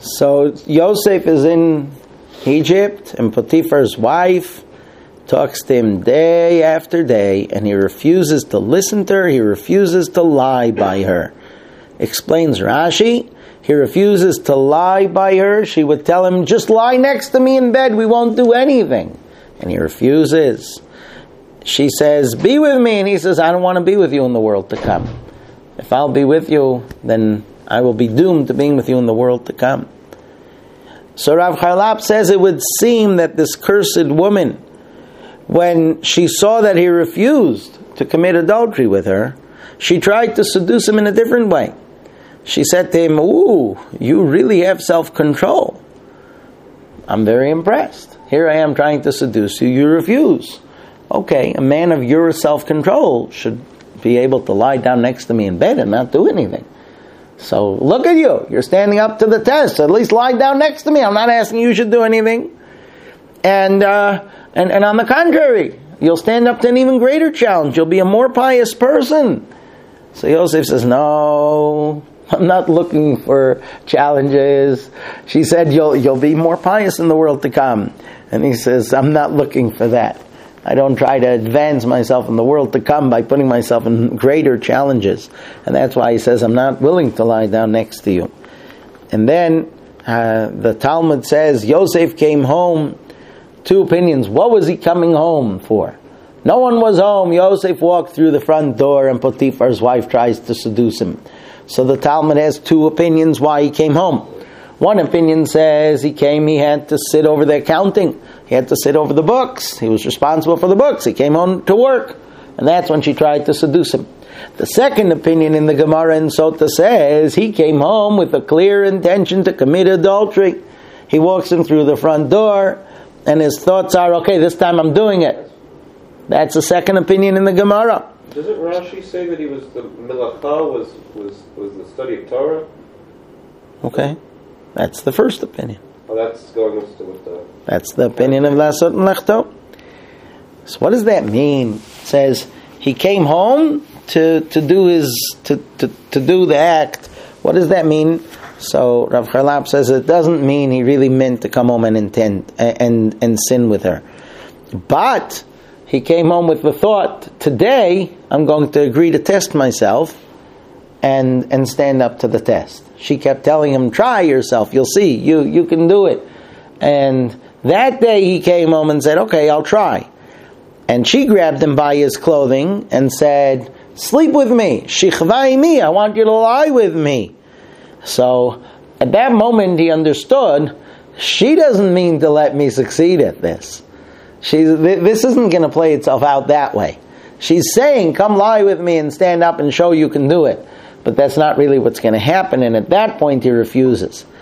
So Yosef is in Egypt, and Potiphar's wife talks to him day after day, and he refuses to listen to her, he refuses to lie by her. Explains Rashi, he refuses to lie by her. She would tell him, just lie next to me in bed, we won't do anything. And he refuses. She says, be with me, and he says, I don't want to be with you in the world to come. If I'll be with you, then I will be doomed to being with you in the world to come. So Rav Charlap says it would seem that this cursed woman, when she saw that he refused to commit adultery with her, she tried to seduce him in a different way. She said to him, ooh, you really have self-control. I'm very impressed. Here I am trying to seduce you, you refuse. Okay, a man of your self-control should be able to lie down next to me in bed and not do anything. So look at you, you're standing up to the test, so at least lie down next to me. I'm not asking you should do anything. And on the contrary, you'll stand up to an even greater challenge. You'll be a more pious person. So Yosef says, no, I'm not looking for challenges. She said, you'll be more pious in the world to come. And he says, I'm not looking for that. I don't try to advance myself in the world to come by putting myself in greater challenges. And that's why he says, I'm not willing to lie down next to you. And then the Talmud says, Yosef came home. Two opinions. What was he coming home for? No one was home. Yosef walked through the front door and Potiphar's wife tries to seduce him. So the Talmud has two opinions why he came home. One opinion says he had to sit over the accounting. He had to sit over the books. He was responsible for the books. He came home to work. And that's when she tried to seduce him. The second opinion in the Gemara in Sota says he came home with a clear intention to commit adultery. He walks in through the front door and his thoughts are, okay, this time I'm doing it. That's the second opinion in the Gemara. Doesn't Rashi say that he was the Melacha was the study of Torah? Okay, that's the first opinion. Oh, that's going with the... That's the opinion of Lasot and Lechto. So what does that mean? It says he came home to do the act. What does that mean? So Rav Charlap says it doesn't mean he really meant to come home and intend and sin with her. But he came home with the thought, today I'm going to agree to test myself and stand up to the test. She kept telling him, try yourself, you'll see, you can do it. And that day he came home and said, okay, I'll try. And she grabbed him by his clothing and said, sleep with me, shichvai mi, I want you to lie with me. So at that moment he understood, she doesn't mean to let me succeed at this. This isn't going to play itself out that way. She's saying, come lie with me and stand up and show you can do it. But that's not really what's going to happen. And at that point he refuses.